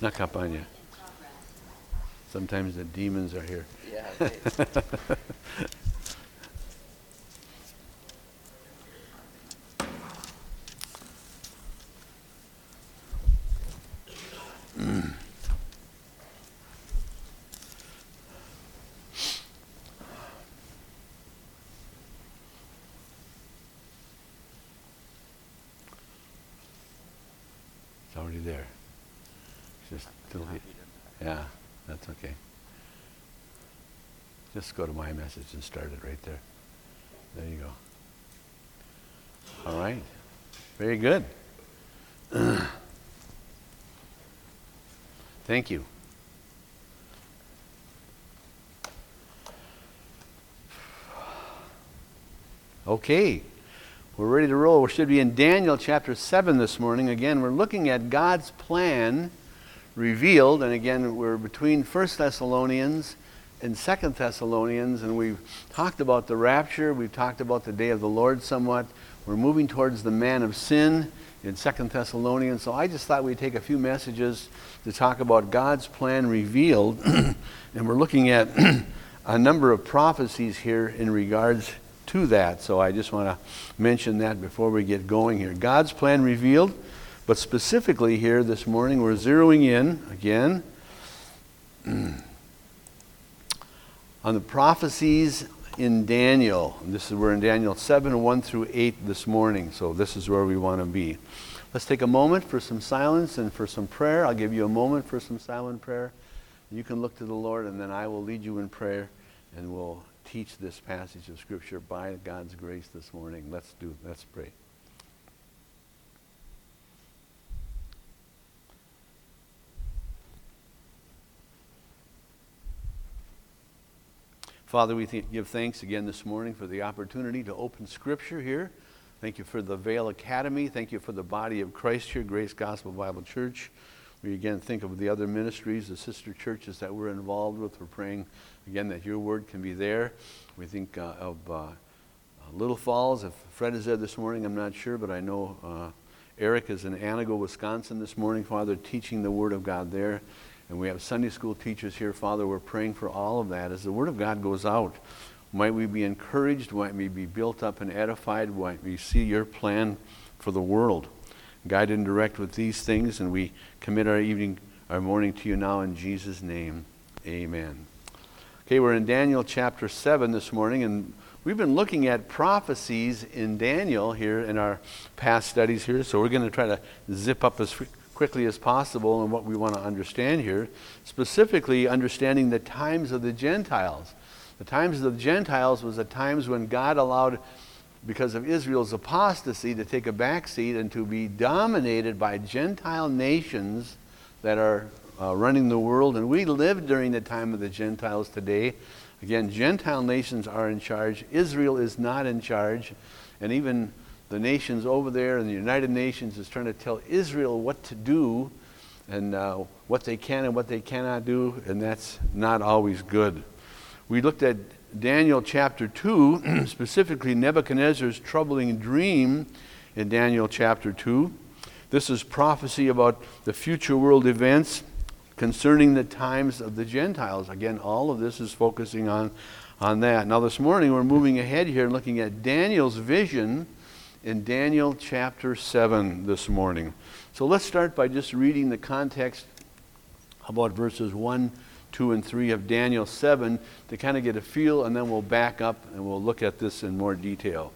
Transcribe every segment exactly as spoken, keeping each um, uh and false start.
snuck up on you. Sometimes the demons are here. Yeah. Okay. It's already there. Just delete. Yeah, that's okay. Just go to my message and start it right there. There you go. All right. Very good. Thank you. Okay. We're ready to roll. We should be in Daniel chapter seven this morning. Again, we're looking at God's plan revealed. And again, we're between First Thessalonians and Second Thessalonians. And we've talked about the rapture. We've talked about the day of the Lord somewhat. We're moving towards the man of sin in Second Thessalonians. So I just thought we'd take a few messages to talk about God's plan revealed. And we're looking at a number of prophecies here in regards to that. So I just want to mention that before we get going here. God's plan revealed, but specifically here this morning we're zeroing in again on the prophecies in Daniel. This is we're in Daniel seven, one through eight this morning. So this is where we want to be. Let's take a moment for some silence and for some prayer. I'll give you a moment for some silent prayer. You can look to the Lord, and then I will lead you in prayer, and we'll teach this passage of Scripture by God's grace this morning. Let's do. Let's pray. Father, we th- give thanks again this morning for the opportunity to open Scripture here. Thank you for the Vale Academy. Thank you for the body of Christ here, Grace Gospel Bible Church. We again think of the other ministries, the sister churches that we're involved with. We're praying again that your word can be there. We think uh, of uh, Little Falls. If Fred is there this morning, I'm not sure, but I know uh, Eric is in Anago, Wisconsin this morning, Father, teaching the word of God there. And we have Sunday school teachers here, Father. We're praying for all of that as the word of God goes out. Might we be encouraged, might we be built up and edified, might we see your plan for the world. Guide and direct with these things, and we commit our evening, our morning to you now in Jesus' name. Amen. Okay, we're in Daniel chapter seven this morning, and we've been looking at prophecies in Daniel here in our past studies here, so we're going to try to zip up as quickly as possible on what we want to understand here, specifically understanding the times of the Gentiles. The times of the Gentiles was the times when God allowed, because of Israel's apostasy, to take a back seat and to be dominated by Gentile nations that are uh, running the world. And we live during the time of the Gentiles today. Again, Gentile nations are in charge. Israel is not in charge. And even the nations over there in the United Nations is trying to tell Israel what to do and uh, what they can and what they cannot do. And that's not always good. We looked at Daniel chapter two, specifically Nebuchadnezzar's troubling dream in Daniel chapter two. This is prophecy about the future world events concerning the times of the Gentiles. Again, all of this is focusing on, on that. Now this morning we're moving ahead here and looking at Daniel's vision in Daniel chapter seven this morning. So let's start by just reading the context about verses one, two, and three of Daniel seven to kind of get a feel, and then we'll back up and we'll look at this in more detail.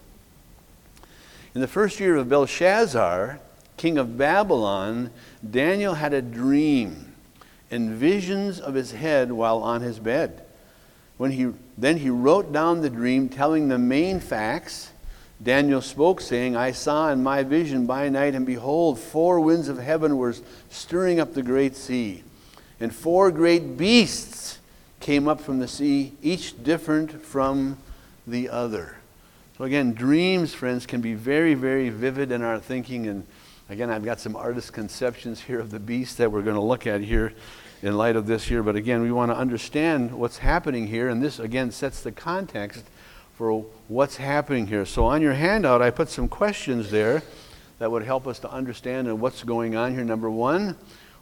In the first year of Belshazzar, king of Babylon, Daniel had a dream and visions of his head while on his bed. When he then he wrote down the dream, telling the main facts. Daniel spoke, saying, I saw in my vision by night, and behold, four winds of heaven were stirring up the great sea. And four great beasts came up from the sea, each different from the other. So again, dreams, friends, can be very, very vivid in our thinking. And again, I've got some artist conceptions here of the beast that we're going to look at here in light of this here. But again, we want to understand what's happening here. And this, again, sets the context for what's happening here. So on your handout, I put some questions there that would help us to understand what's going on here. Number one,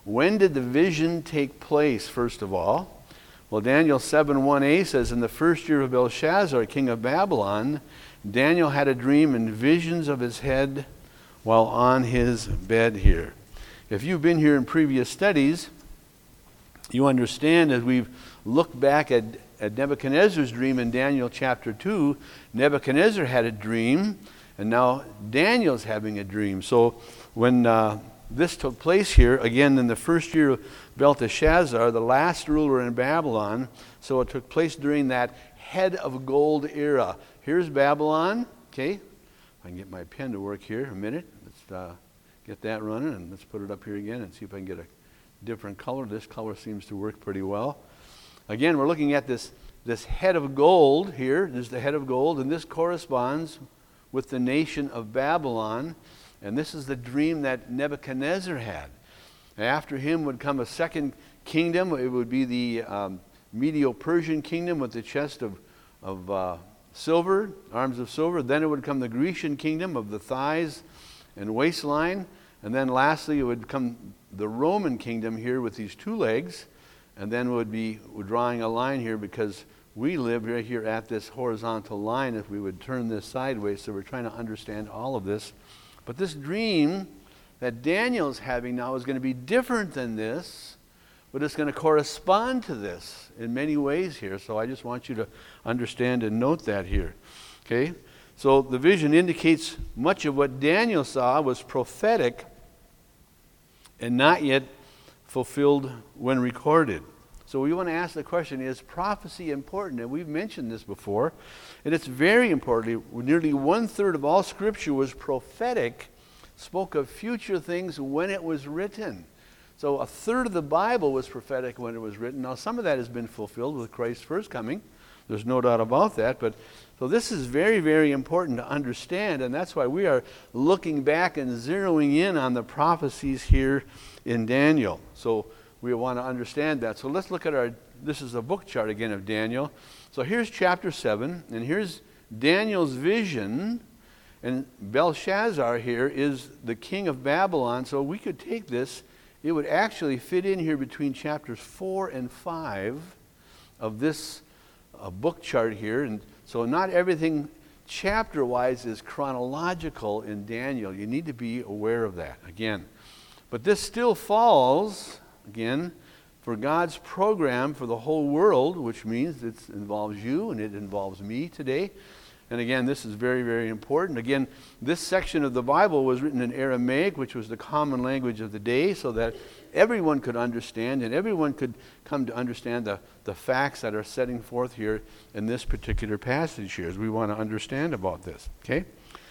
when did the vision take place, first of all? Well, Daniel seven one a says, in the first year of Belshazzar, king of Babylon, Daniel had a dream and visions of his head while on his bed here. If you've been here in previous studies, you understand as we've looked back at, at Nebuchadnezzar's dream in Daniel chapter two, Nebuchadnezzar had a dream, and now Daniel's having a dream. So when uh, this took place here, again in the first year of Belteshazzar, the last ruler in Babylon, so it took place during that head of gold era. Here's Babylon, okay? If I can get my pen to work here a minute. Let's uh, get that running, and let's put it up here again and see if I can get a different color. This color seems to work pretty well. Again, we're looking at this, this head of gold here. This is the head of gold, and this corresponds with the nation of Babylon. And this is the dream that Nebuchadnezzar had. After him would come a second kingdom. It would be the um, Medo-Persian kingdom with the chest of, of uh, silver, arms of silver. Then it would come the Grecian kingdom of the thighs and waistline. And then lastly, it would come the Roman kingdom here with these two legs. And then would be we're drawing a line here because we live right here at this horizontal line if we would turn this sideways. So we're trying to understand all of this. But this dream that Daniel's having now is going to be different than this, but it's going to correspond to this in many ways here. So I just want you to understand and note that here. Okay? So the vision indicates much of what Daniel saw was prophetic and not yet fulfilled when recorded. So we want to ask the question, is prophecy important? And we've mentioned this before, and it's very important. Nearly one-third of all Scripture was prophetic, spoke of future things when it was written. So a third of the Bible was prophetic when it was written. Now some of that has been fulfilled with Christ's first coming. There's no doubt about that. But so this is very, very important to understand, and that's why we are looking back and zeroing in on the prophecies here in Daniel. So we want to understand that. So let's look at our, this is a book chart again of Daniel. So here's chapter seven, and here's Daniel's vision. And Belshazzar here is the king of Babylon. So we could take this, it would actually fit in here between chapters four and five of this uh, book chart here. And so not everything chapter-wise is chronological in Daniel. You need to be aware of that, again. But this still falls, again, for God's program for the whole world, which means it involves you and it involves me today. And again, this is very, very important. Again, this section of the Bible was written in Aramaic, which was the common language of the day, so that everyone could understand and everyone could come to understand the, the facts that are setting forth here in this particular passage here, as we want to understand about this. Okay?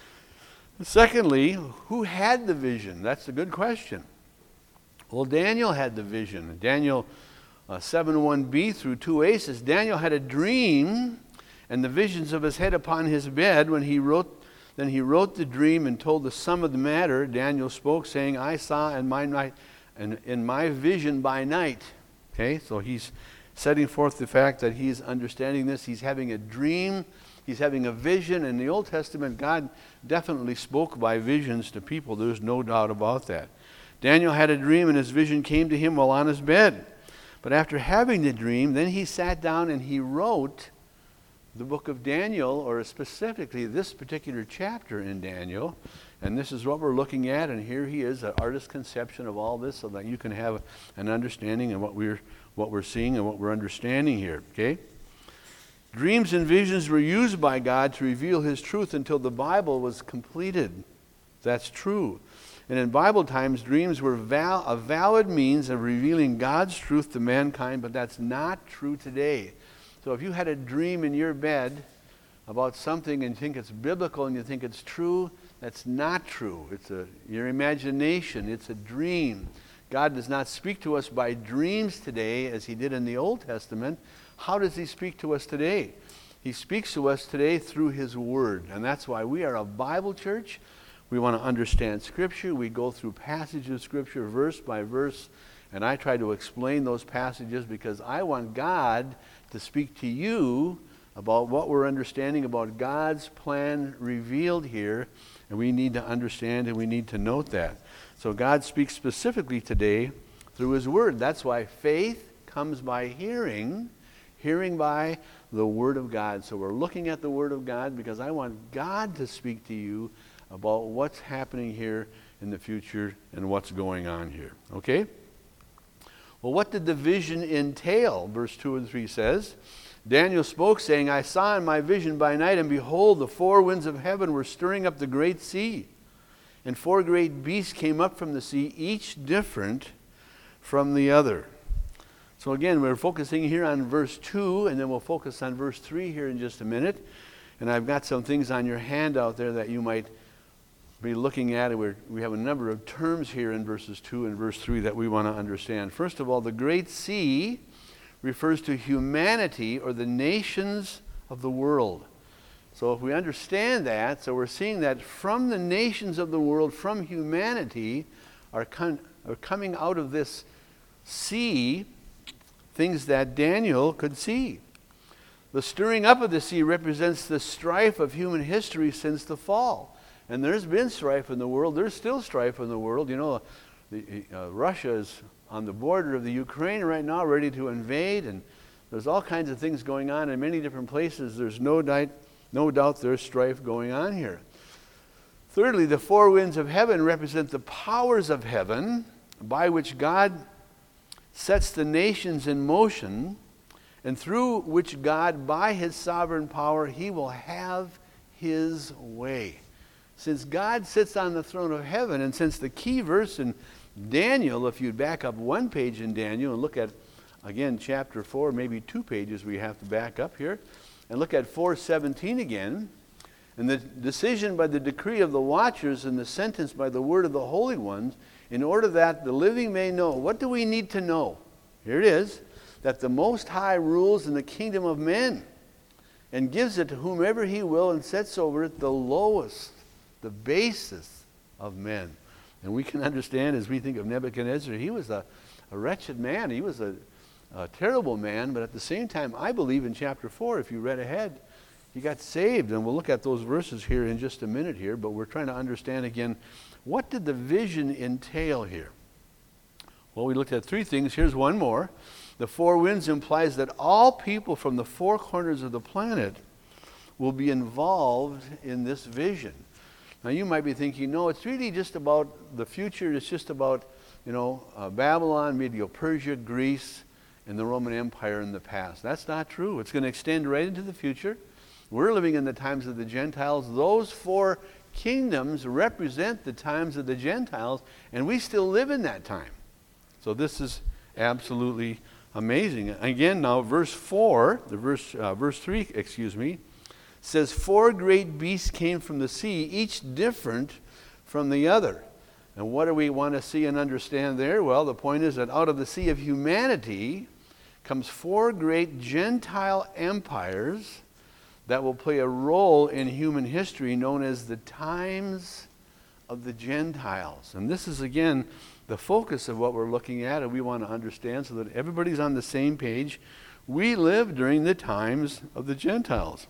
Secondly, who had the vision? That's a good question. Well, Daniel had the vision. Daniel uh, seven one b through two a says, Daniel had a dream and the visions of his head upon his bed. When he wrote, then he wrote the dream and told the sum of the matter. Daniel spoke, saying, I saw in my night, and in my vision by night. Okay, so he's setting forth the fact that he's understanding this. He's having a dream. He's having a vision. In the Old Testament, God definitely spoke by visions to people. There's no doubt about that. Daniel had a dream, and his vision came to him while on his bed. But after having the dream, then he sat down and he wrote the book of Daniel, or specifically this particular chapter in Daniel. And this is what we're looking at, and here he is, an artist's conception of all this, so that you can have an understanding of what we're what we're seeing and what we're understanding here. Okay? Dreams and visions were used by God to reveal his truth until the Bible was completed. That's true. And in Bible times, dreams were val- a valid means of revealing God's truth to mankind, but that's not true today. So if you had a dream in your bed about something and think it's biblical and you think it's true, that's not true. It's a, your imagination. It's a dream. God does not speak to us by dreams today as he did in the Old Testament. How does he speak to us today? He speaks to us today through his word. And that's why we are a Bible church. We want to understand Scripture. We go through passages of Scripture verse by verse. And I try to explain those passages because I want God to speak to you about what we're understanding about God's plan revealed here. And we need to understand and we need to note that. So God speaks specifically today through his word. That's why faith comes by hearing, hearing by the word of God. So we're looking at the word of God because I want God to speak to you about what's happening here in the future and what's going on here. Okay? Well, what did the vision entail? Verse two and three says, Daniel spoke, saying, I saw in my vision by night, and behold, the four winds of heaven were stirring up the great sea. And four great beasts came up from the sea, each different from the other. So again, we're focusing here on verse two, and then we'll focus on verse three here in just a minute. And I've got some things on your handout there that you might be looking at. We're, we have a number of terms here in verses two and verse three that we want to understand. First of all, the great sea refers to humanity or the nations of the world. So if we understand that, so we're seeing that from the nations of the world, from humanity, are, con- are coming out of this sea things that Daniel could see. The stirring up of the sea represents the strife of human history since the fall. And there's been strife in the world. There's still strife in the world. You know, the, uh, Russia is on the border of the Ukraine right now, ready to invade, and there's all kinds of things going on in many different places. There's no doubt, no doubt there's strife going on here. Thirdly, the four winds of heaven represent the powers of heaven by which God sets the nations in motion, and through which God, by his sovereign power, he will have his way. Since God sits on the throne of heaven, and since the key verse in Daniel, if you'd back up one page in Daniel and look at, again, chapter four, maybe two pages we have to back up here, and look at four seventeen again, and the decision by the decree of the watchers and the sentence by the word of the holy ones, in order that the living may know. What do we need to know? Here it is, that the Most High rules in the kingdom of men and gives it to whomever he will and sets over it the lowest, the basest of men. And we can understand as we think of Nebuchadnezzar, he was a, a wretched man. He was a, a terrible man, but at the same time, I believe in chapter four, if you read ahead, he got saved. And we'll look at those verses here in just a minute here, but we're trying to understand again, what did the vision entail here? Well, we looked at three things. Here's one more. The four winds implies that all people from the four corners of the planet will be involved in this vision. Now you might be thinking, no, it's really just about the future. It's just about, you know, uh, Babylon, Medo-Persia, Greece, and the Roman Empire in the past. That's not true. It's going to extend right into the future. We're living in the times of the Gentiles. Those four kingdoms represent the times of the Gentiles, and we still live in that time. So this is absolutely amazing. Again, now verse four, the verse uh, verse three, excuse me, says four great beasts came from the sea, each different from the other. And what do we want to see and understand there? Well, the point is that out of the sea of humanity comes four great Gentile empires that will play a role in human history known as the times of the Gentiles. And this is, again, the focus of what we're looking at, and we want to understand so that everybody's on the same page. We live during the times of the Gentiles.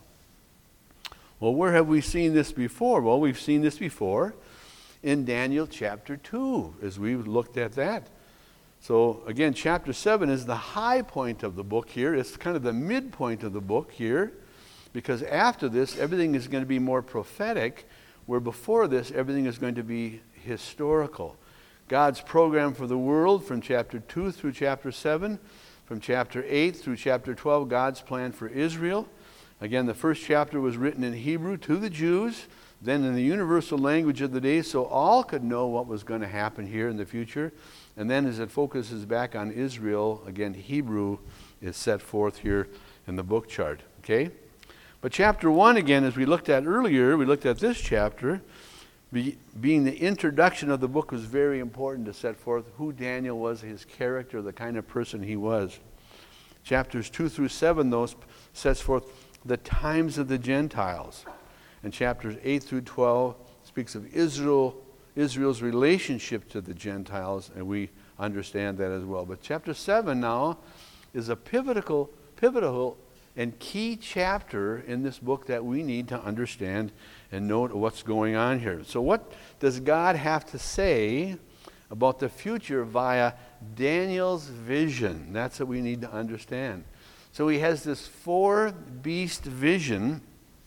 Well, where have we seen this before? Well, we've seen this before in Daniel chapter two, as we've looked at that. So, again, chapter seven is the high point of the book here. It's kind of the midpoint of the book here, because after this, everything is going to be more prophetic, where before this, everything is going to be historical. God's program for the world from chapter two through chapter seven, from chapter eight through chapter twelve, God's plan for Israel. Again, the first chapter was written in Hebrew to the Jews, then in the universal language of the day, so all could know what was going to happen here in the future. And then as it focuses back on Israel, again, Hebrew is set forth here in the book chart. Okay? But chapter one, again, as we looked at earlier, we looked at this chapter, be, being the introduction of the book was very important to set forth who Daniel was, his character, the kind of person he was. Chapters two through seven, those sets forth the times of the Gentiles. And chapters eight through twelve speaks of Israel, Israel's relationship to the Gentiles, and we understand that as well. But chapter seven now is a pivotal, pivotal and key chapter in this book that we need to understand and note what's going on here. So what does God have to say about the future via Daniel's vision. That's what we need to understand. So he has this four-beast vision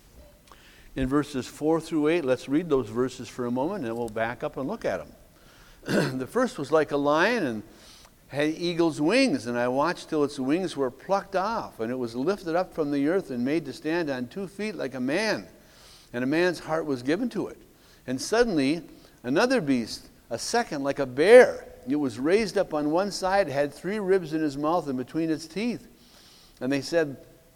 in verses four through eight. Let's read those verses for a moment, and then we'll back up and look at them. The first was like a lion and had eagle's wings, and I watched till its wings were plucked off, and it was lifted up from the earth and made to stand on two feet like a man, and a man's heart was given to it. And suddenly another beast, a second like a bear, it was raised up on one side, had three ribs in his mouth and between its teeth. And they said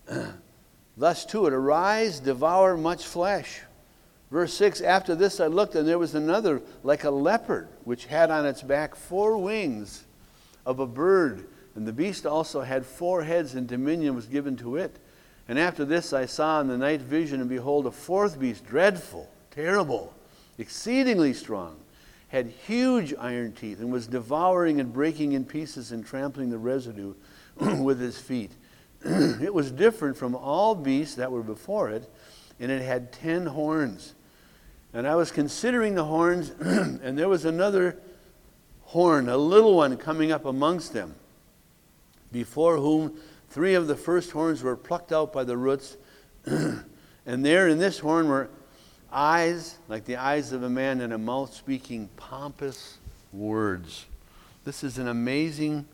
thus to it, arise, devour much flesh. Verse six, after this I looked, and there was another like a leopard, which had on its back four wings of a bird, and the beast also had four heads, and dominion was given to it. And after this I saw in the night vision, and behold, a fourth beast, dreadful, terrible, exceedingly strong, had huge iron teeth, and was devouring and breaking in pieces and trampling the residue with his feet. It was different from all beasts that were before it, and it had ten horns. And I was considering the horns, and there was another horn, a little one coming up amongst them, before whom three of the first horns were plucked out by the roots. And there in this horn were eyes like the eyes of a man, and a mouth speaking pompous words. This is an amazing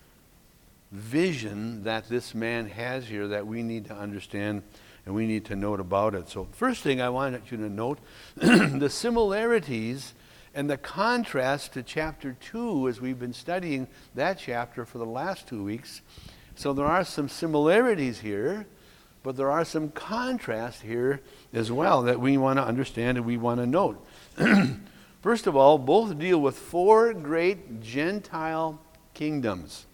vision that this man has here that we need to understand and we need to note about it. So first thing I wanted you to note, the similarities and the contrast to chapter two, as we've been studying that chapter for the last two weeks. So there are some similarities here, but there are some contrast here as well that we want to understand and we want to note. First of all, both deal with four great Gentile kingdoms.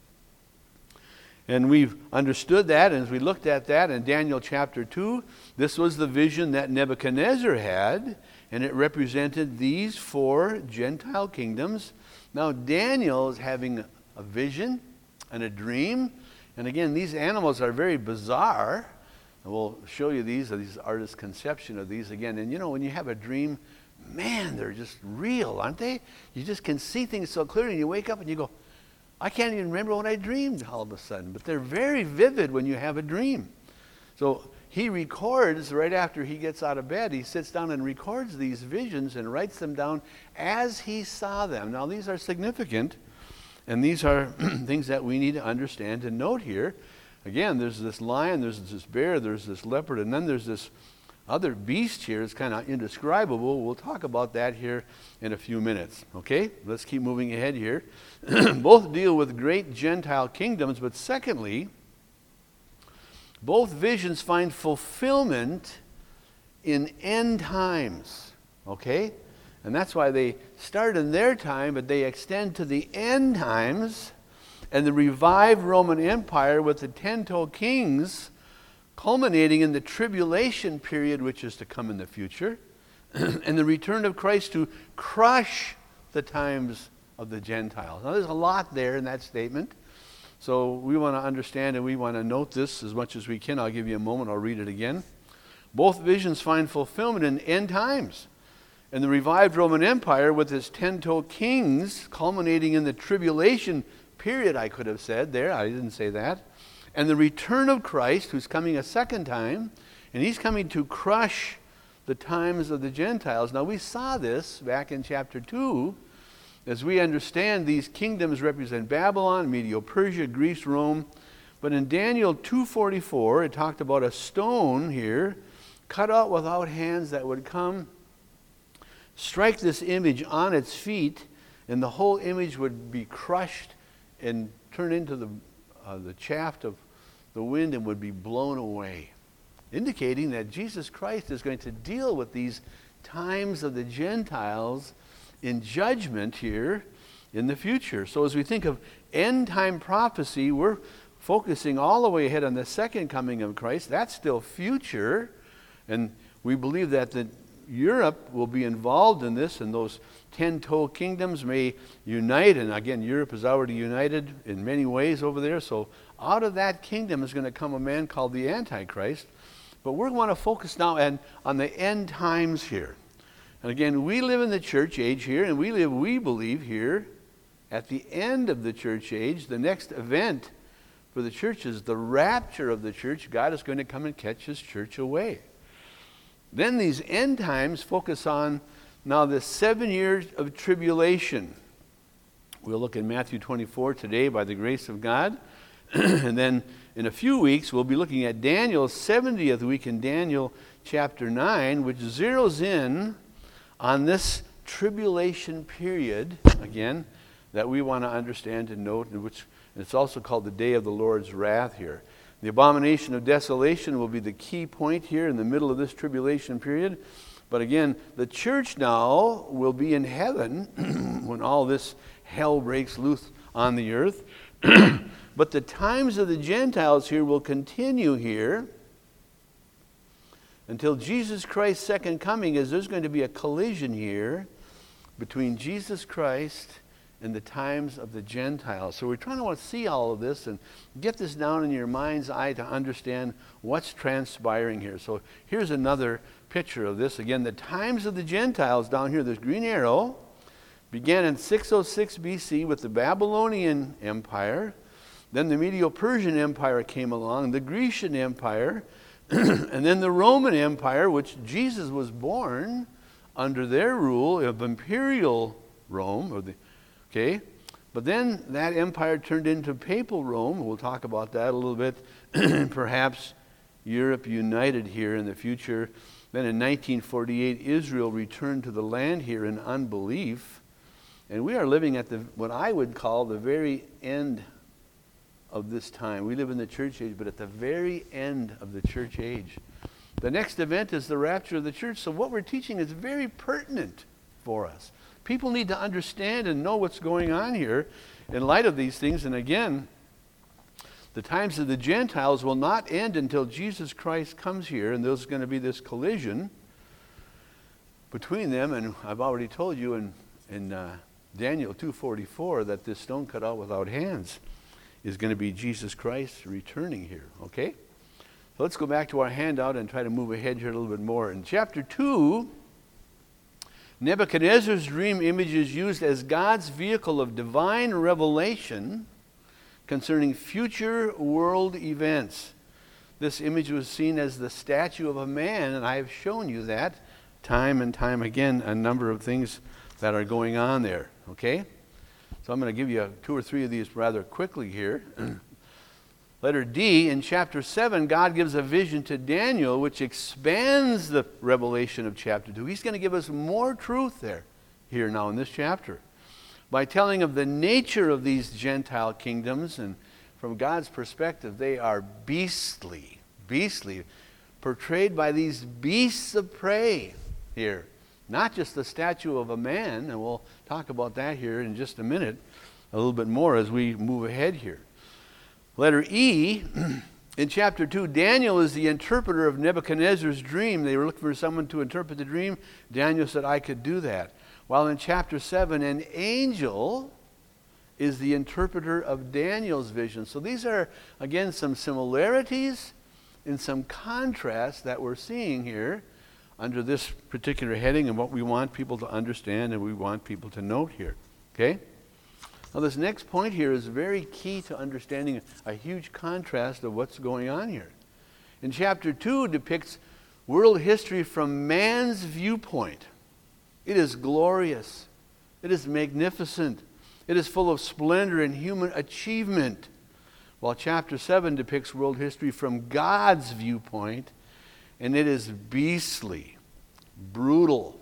And we've understood that, and as we looked at that in Daniel chapter two, this was the vision that Nebuchadnezzar had, and it represented these four Gentile kingdoms. Now Daniel is having a vision and a dream, and again, these animals are very bizarre. And we'll show you these, these artist's conception of these again. And you know, when you have a dream, man, they're just real, aren't they? You just can see things so clearly, and you wake up and you go, I can't even remember what I dreamed all of a sudden. But they're very vivid when you have a dream. So he records right after he gets out of bed. He sits down and records these visions and writes them down as he saw them. Now these are significant, and these are things that we need to understand and note here. Again, there's this lion, there's this bear, there's this leopard, and then there's this other beast here. It's kind of indescribable. We'll talk about that here in a few minutes. Okay, let's keep moving ahead here. Both deal with great Gentile kingdoms, but secondly, both visions find fulfillment in end times. Okay, and that's why they start in their time, but they extend to the end times, and the revived Roman Empire with the ten-toe kings culminating in the tribulation period, which is to come in the future, and the return of Christ to crush the times of the Gentiles. Now, there's a lot there in that statement, so we want to understand and we want to note this as much as we can. I'll give you a moment. I'll read it again. Both visions find fulfillment in end times, and the revived Roman Empire with its ten-toe kings culminating in the tribulation period, I could have said there. I didn't say that. And the return of Christ, who's coming a second time, and he's coming to crush the times of the Gentiles. Now, we saw this back in chapter two. As we understand, these kingdoms represent Babylon, Medo-Persia, Greece, Rome. But in Daniel two forty-four, it talked about a stone here, cut out without hands, that would come, strike this image on its feet, and the whole image would be crushed and turn into the Uh, the shaft of the wind and would be blown away, indicating that Jesus Christ is going to deal with these times of the Gentiles in judgment here in the future. So as we think of end time prophecy, we're focusing all the way ahead on the second coming of Christ. That's still future, and we believe that the Europe will be involved in this, and those ten-toe kingdoms may unite. And again, Europe is already united in many ways over there. So out of that kingdom is going to come a man called the Antichrist. But we're going to focus now on, on the end times here. And again, we live in the church age here, and we live, we believe here at the end of the church age. The next event for the church is the rapture of the church. God is going to come and catch his church away. Then these end times focus on now the seven years of tribulation. We'll look at Matthew twenty-four today by the grace of God. And then in a few weeks, we'll be looking at Daniel's seventieth week in Daniel chapter nine, which zeroes in on this tribulation period, again, that we want to understand and note, and which it's also called the day of the Lord's wrath here. The abomination of desolation will be the key point here in the middle of this tribulation period. But again, the church now will be in heaven when all this hell breaks loose on the earth. But the times of the Gentiles here will continue here until Jesus Christ's second coming, as there's going to be a collision here between Jesus Christ and the times of the Gentiles. So we're trying to want to see all of this and get this down in your mind's eye to understand what's transpiring here. So here's another picture of this. Again, the times of the Gentiles down here, this green arrow, began in six oh six B C with the Babylonian Empire. Then the Medo-Persian Empire came along, the Grecian Empire, and then the Roman Empire, which Jesus was born under their rule of imperial Rome, or the Okay, but then that empire turned into papal Rome. We'll talk about that a little bit. Perhaps Europe united here in the future. Then in nineteen forty-eight, Israel returned to the land here in unbelief. And we are living at the what I would call the very end of this time. We live in the church age, but at the very end of the church age. The next event is the rapture of the church. So what we're teaching is very pertinent for us. People need to understand and know what's going on here in light of these things. And again, the times of the Gentiles will not end until Jesus Christ comes here, and there's going to be this collision between them. And I've already told you in, in uh, Daniel two forty-four that this stone cut out without hands is going to be Jesus Christ returning here, okay? So let's go back to our handout and try to move ahead here a little bit more. In chapter two, Nebuchadnezzar's dream image is used as God's vehicle of divine revelation concerning future world events. This image was seen as the statue of a man, and I have shown you that time and time again, a number of things that are going on there, okay? So I'm going to give you two or three of these rather quickly here. Letter D, in chapter seven, God gives a vision to Daniel which expands the revelation of chapter two. He's going to give us more truth there, here now in this chapter, by telling of the nature of these Gentile kingdoms. And from God's perspective, they are beastly, beastly, portrayed by these beasts of prey here. Not just the statue of a man, and we'll talk about that here in just a minute, a little bit more as we move ahead here. Letter E, in chapter two, Daniel is the interpreter of Nebuchadnezzar's dream. They were looking for someone to interpret the dream. Daniel said, I could do that. While in chapter seven, an angel is the interpreter of Daniel's vision. So these are, again, some similarities and some contrasts that we're seeing here under this particular heading and what we want people to understand and we want people to note here. Okay? Now this next point here is very key to understanding a huge contrast of what's going on here. In chapter two depicts world history from man's viewpoint. It is glorious. It is magnificent. It is full of splendor and human achievement. While chapter seven depicts world history from God's viewpoint, and it is beastly, brutal,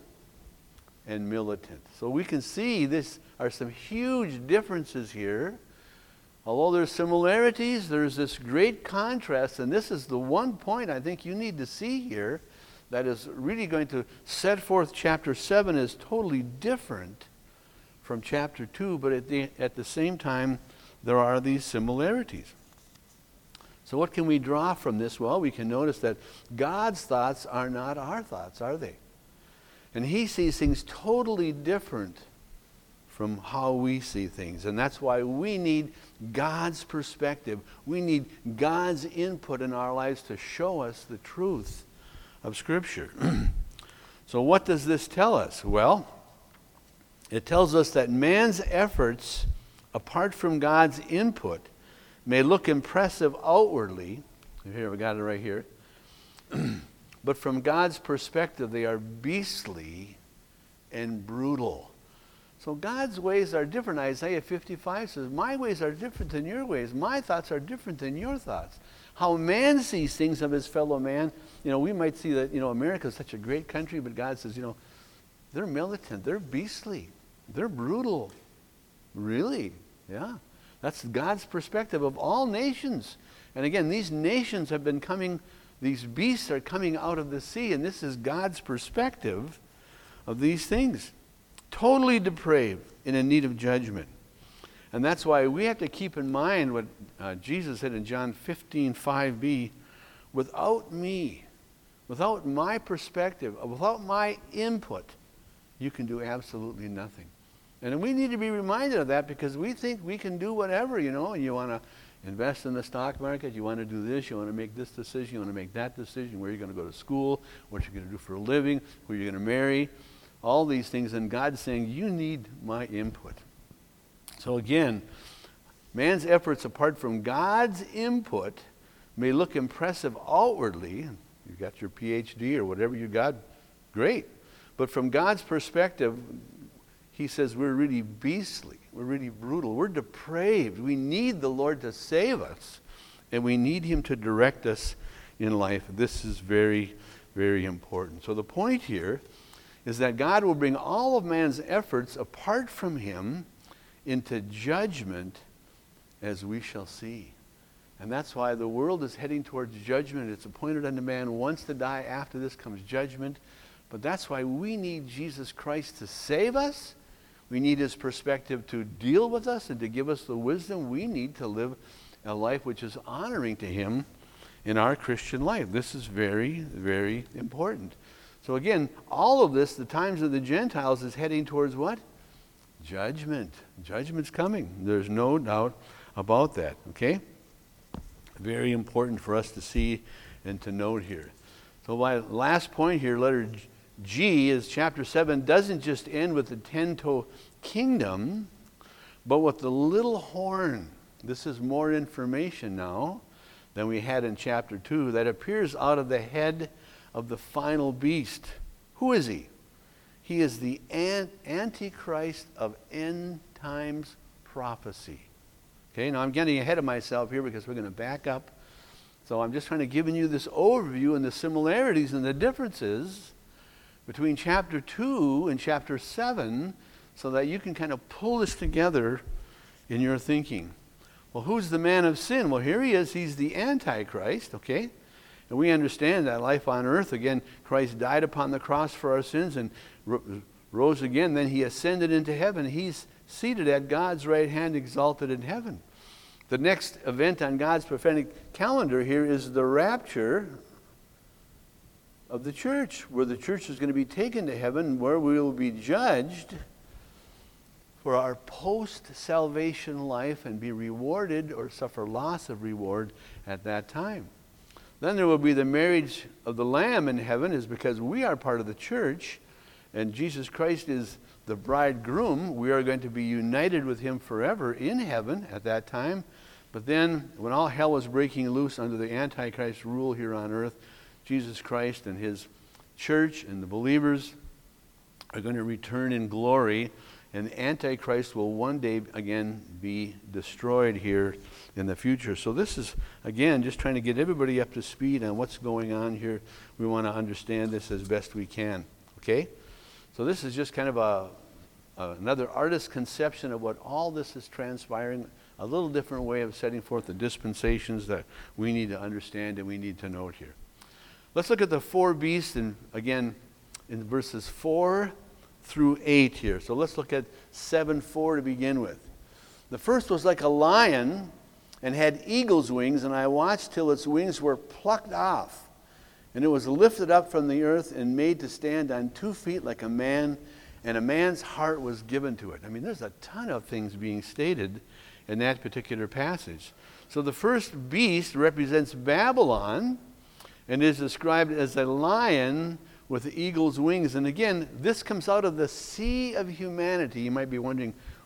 and militant. So we can see this are some huge differences here. Although there's similarities, there's this great contrast, and this is the one point I think you need to see here that is really going to set forth chapter seven as totally different from chapter two, but at the, at the same time, there are these similarities. So what can we draw from this? Well, we can notice that God's thoughts are not our thoughts, are they? And he sees things totally different from how we see things. And that's why we need God's perspective. We need God's input in our lives to show us the truth of Scripture. So what does this tell us? Well, it tells us that man's efforts apart from God's input, may look impressive outwardly. Here, we got it right here. But from God's perspective, they are beastly and brutal. So God's ways are different. Isaiah fifty-five says, my ways are different than your ways. My thoughts are different than your thoughts. How man sees things of his fellow man, you know, we might see that, you know, America is such a great country, but God says, you know, they're militant, they're beastly, they're brutal. Really? Yeah. That's God's perspective of all nations. And again, these nations have been coming, these beasts are coming out of the sea, and this is God's perspective of these things. Totally depraved and in need of judgment. And that's why we have to keep in mind what uh, Jesus said in John fifteen five b, without me, without my perspective, without my input, you can do absolutely nothing. And we need to be reminded of that because we think we can do whatever, you know, and you want to invest in the stock market, you want to do this, you want to make this decision, you want to make that decision, where you're going to go to school, what you're going to do for a living, who you're going to marry, all these things. And God's saying, you need my input. So again, man's efforts apart from God's input may look impressive outwardly. You got your P H D or whatever you got, great. But from God's perspective, he says we're really beastly, we're really brutal, we're depraved. We need the Lord to save us, and we need him to direct us in life. This is very, very important. So the point here is that God will bring all of man's efforts apart from him into judgment, as we shall see. And that's why the world is heading towards judgment. It's appointed unto man once to die. After this comes judgment. But that's why we need Jesus Christ to save us. We need his perspective to deal with us and to give us the wisdom we need to live a life which is honoring to him in our Christian life. This is very, very important. So again, all of this, the times of the Gentiles, is heading towards what? Judgment. Judgment's coming. There's no doubt about that. Okay? Very important for us to see and to note here. So my last point here, letter G, is chapter seven doesn't just end with the ten-toe kingdom, but with the little horn. This is more information now than we had in chapter two that appears out of the head of the final beast. Who is he? He is the Antichrist of end times prophecy. Okay, now I'm getting ahead of myself here because we're going to back up. So I'm just trying to give you this overview and the similarities and the differences between chapter two and chapter seven so that you can kind of pull this together in your thinking. Well, who's the man of sin? Well, here he is. He's the Antichrist, okay? And we understand that life on earth, again, Christ died upon the cross for our sins and ro- rose again. Then he ascended into heaven. He's seated at God's right hand, exalted in heaven. The next event on God's prophetic calendar here is the rapture of the church, where the church is going to be taken to heaven, where we will be judged for our post-salvation life and be rewarded or suffer loss of reward at that time. Then there will be the marriage of the Lamb in heaven, is because we are part of the church and Jesus Christ is the bridegroom. We are going to be united with him forever in heaven at that time. But then when all hell is breaking loose under the Antichrist rule here on earth, Jesus Christ and his church and the believers are going to return in glory, and Antichrist will one day again be destroyed here in the future. So this is, again, just trying to get everybody up to speed on what's going on here. We want to understand this as best we can. Okay? So this is just kind of a, a another artist's conception of what all this is transpiring, a little different way of setting forth the dispensations that we need to understand and we need to note here. Let's look at the four beasts, and again, in verses four through eight here. So let's look at seven four to begin with. The first was like a lion and had eagle's wings, and I watched till its wings were plucked off. And it was lifted up from the earth and made to stand on two feet like a man, and a man's heart was given to it. I mean, there's a ton of things being stated in that particular passage. So the first beast represents Babylon and is described as a lion with the eagle's wings. And again, this comes out of the sea of humanity. You might be wondering,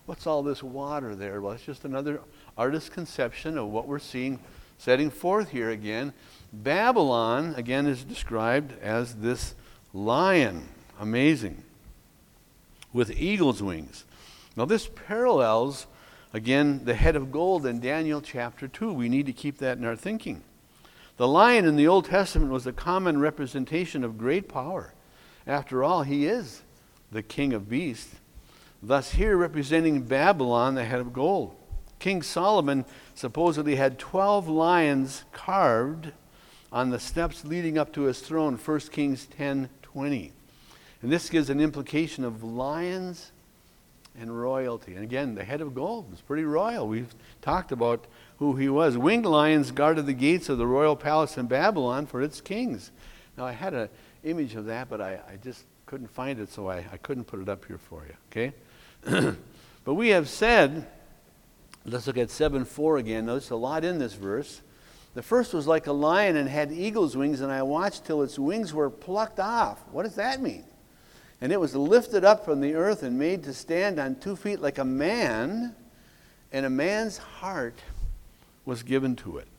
what's all this water there? Well, it's just another artist's conception of what we're seeing setting forth here again. Babylon, again, is described as this lion. Amazing. With eagle's wings. Now this parallels, again, the head of gold in Daniel chapter two. We need to keep that in our thinking. The lion in the Old Testament was a common representation of great power. After all, he is the king of beasts. Thus here representing Babylon, the head of gold. King Solomon supposedly had twelve lions carved on the steps leading up to his throne, First Kings ten twenty. And this gives an implication of lions and royalty. And again, the head of gold was pretty royal. We've talked about who he was. Winged lions guarded the gates of the royal palace in Babylon for its kings. Now, I had an image of that, but I, I just couldn't find it, so I, I couldn't put it up here for you, okay? But we have said, let's look at seven four again. Notice a lot in this verse. The first was like a lion and had eagle's wings, and I watched till its wings were plucked off. What does that mean? And it was lifted up from the earth and made to stand on two feet like a man, and a man's heart was given to it.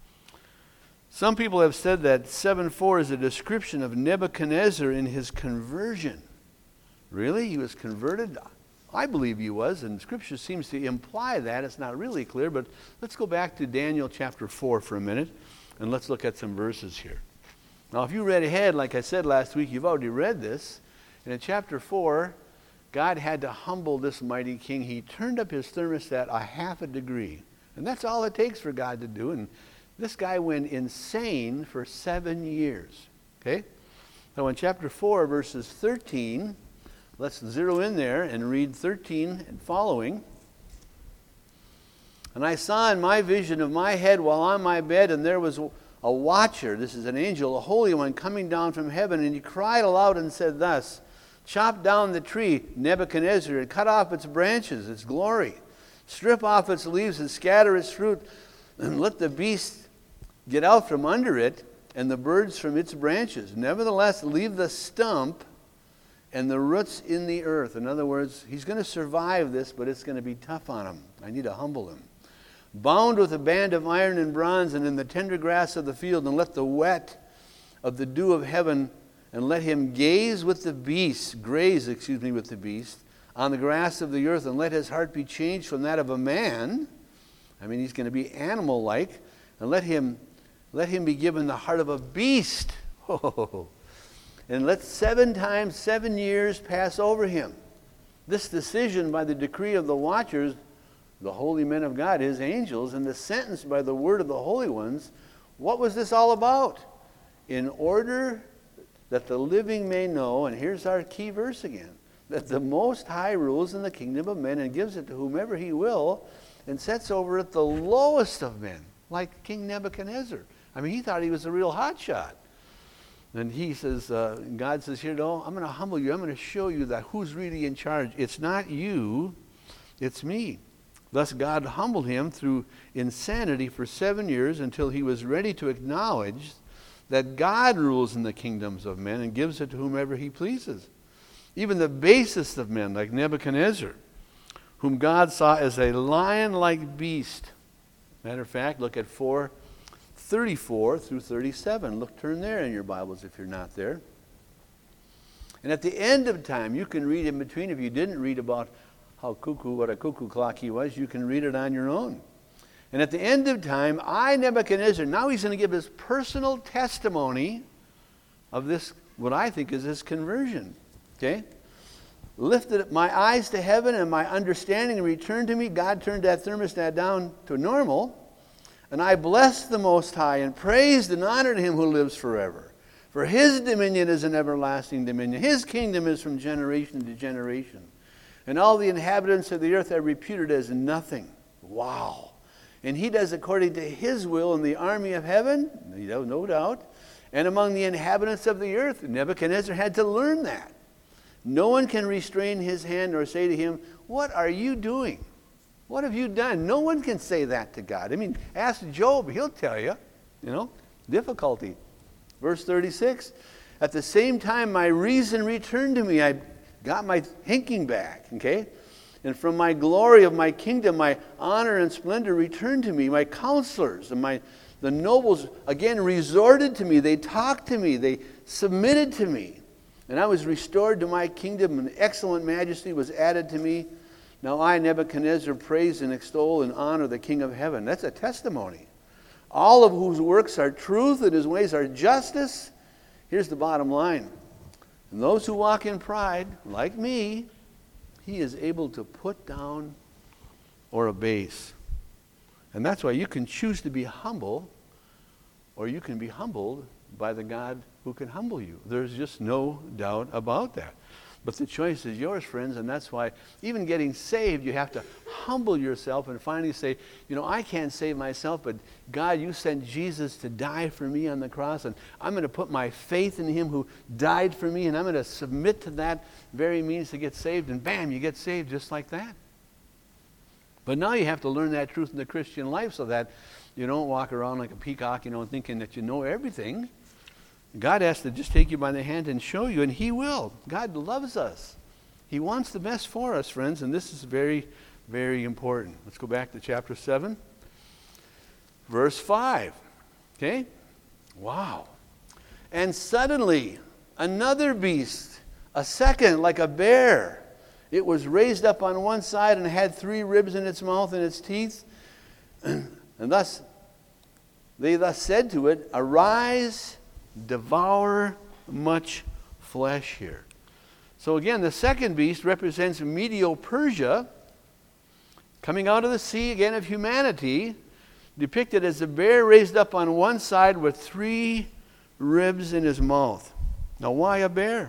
Some people have said that seven four is a description of Nebuchadnezzar in his conversion. Really? He was converted? I believe he was, and Scripture seems to imply that. It's not really clear, but let's go back to Daniel chapter four for a minute, and let's look at some verses here. Now, if you read ahead, like I said last week, you've already read this. And in chapter four, God had to humble this mighty king. He turned up his thermostat a half a degree. And that's all it takes for God to do. And this guy went insane for seven years. Okay? So in chapter four, verses thirteen, let's zero in there and read thirteen and following. And I saw in my vision of my head while on my bed, and there was a watcher, this is an angel, a holy one, coming down from heaven, and he cried aloud and said thus, chop down the tree, Nebuchadnezzar, and cut off its branches, its glory. Strip off its leaves and scatter its fruit, and let the beast get out from under it, and the birds from its branches. Nevertheless, leave the stump and the roots in the earth. In other words, he's going to survive this, but it's going to be tough on him. I need to humble him. Bound with a band of iron and bronze, and in the tender grass of the field, and let the wet of the dew of heaven, and let him gaze with the beast, graze, excuse me, with the beast, on the grass of the earth, and let his heart be changed from that of a man. I mean, he's going to be animal-like, and let him, let him be given the heart of a beast. Oh. And let seven times seven years pass over him. This decision by the decree of the watchers, the holy men of God, his angels, and the sentence by the word of the holy ones, what was this all about? In order that the living may know, and here's our key verse again, that the Most High rules in the kingdom of men and gives it to whomever he will, and sets over it the lowest of men, like King Nebuchadnezzar. I mean, he thought he was a real hotshot. And he says, uh, God says here, no, I'm going to humble you. I'm going to show you that who's really in charge. It's not you, it's me. Thus God humbled him through insanity for seven years until he was ready to acknowledge that God rules in the kingdoms of men and gives it to whomever he pleases. Even the basest of men, like Nebuchadnezzar, whom God saw as a lion-like beast. Matter of fact, look at four thirty-four through thirty-seven. Look, turn there in your Bibles if you're not there. And at the end of time, you can read in between. If you didn't read about how cuckoo, what a cuckoo clock he was, you can read it on your own. And at the end of time, I, Nebuchadnezzar, now he's going to give his personal testimony of this, what I think is his conversion. Okay? Lifted up my eyes to heaven, and my understanding returned to me. God turned that thermostat down to normal. And I blessed the Most High and praised and honored him who lives forever. For his dominion is an everlasting dominion. His kingdom is from generation to generation. And all the inhabitants of the earth are reputed as nothing. Wow. And he does according to his will in the army of heaven, no doubt, and among the inhabitants of the earth. Nebuchadnezzar had to learn that. No one can restrain his hand or say to him, what are you doing? What have you done? No one can say that to God. I mean, ask Job, he'll tell you, you know, difficulty. Verse thirty-six, at the same time my reason returned to me. I got my thinking back, okay? And from my glory of my kingdom, my honor and splendor returned to me. My counselors and my the nobles again resorted to me. They talked to me. They submitted to me. And I was restored to my kingdom, and excellent majesty was added to me. Now I, Nebuchadnezzar, praise and extol and honor the King of heaven. That's a testimony. All of whose works are truth and his ways are justice. Here's the bottom line. And those who walk in pride, like me, he is able to put down or abase. And that's why you can choose to be humble, or you can be humbled by the God who can humble you. There's just no doubt about that. But the choice is yours, friends, and that's why even getting saved, you have to humble yourself and finally say, you know, I can't save myself, but God, you sent Jesus to die for me on the cross, and I'm going to put my faith in him who died for me, and I'm going to submit to that very means to get saved, and bam, you get saved just like that. But now you have to learn that truth in the Christian life so that you don't walk around like a peacock, you know, thinking that you know everything. God has to just take you by the hand and show you, and he will. God loves us. He wants the best for us, friends, and this is very, very important. Let's go back to chapter seven, verse five. Okay? Wow. And suddenly, another beast, a second, like a bear. It was raised up on one side and had three ribs in its mouth and its teeth. And thus, they thus said to it, arise, devour much flesh here. So again, the second beast represents Medo-Persia, coming out of the sea again of humanity, depicted as a bear raised up on one side with three ribs in his mouth. Now why a bear?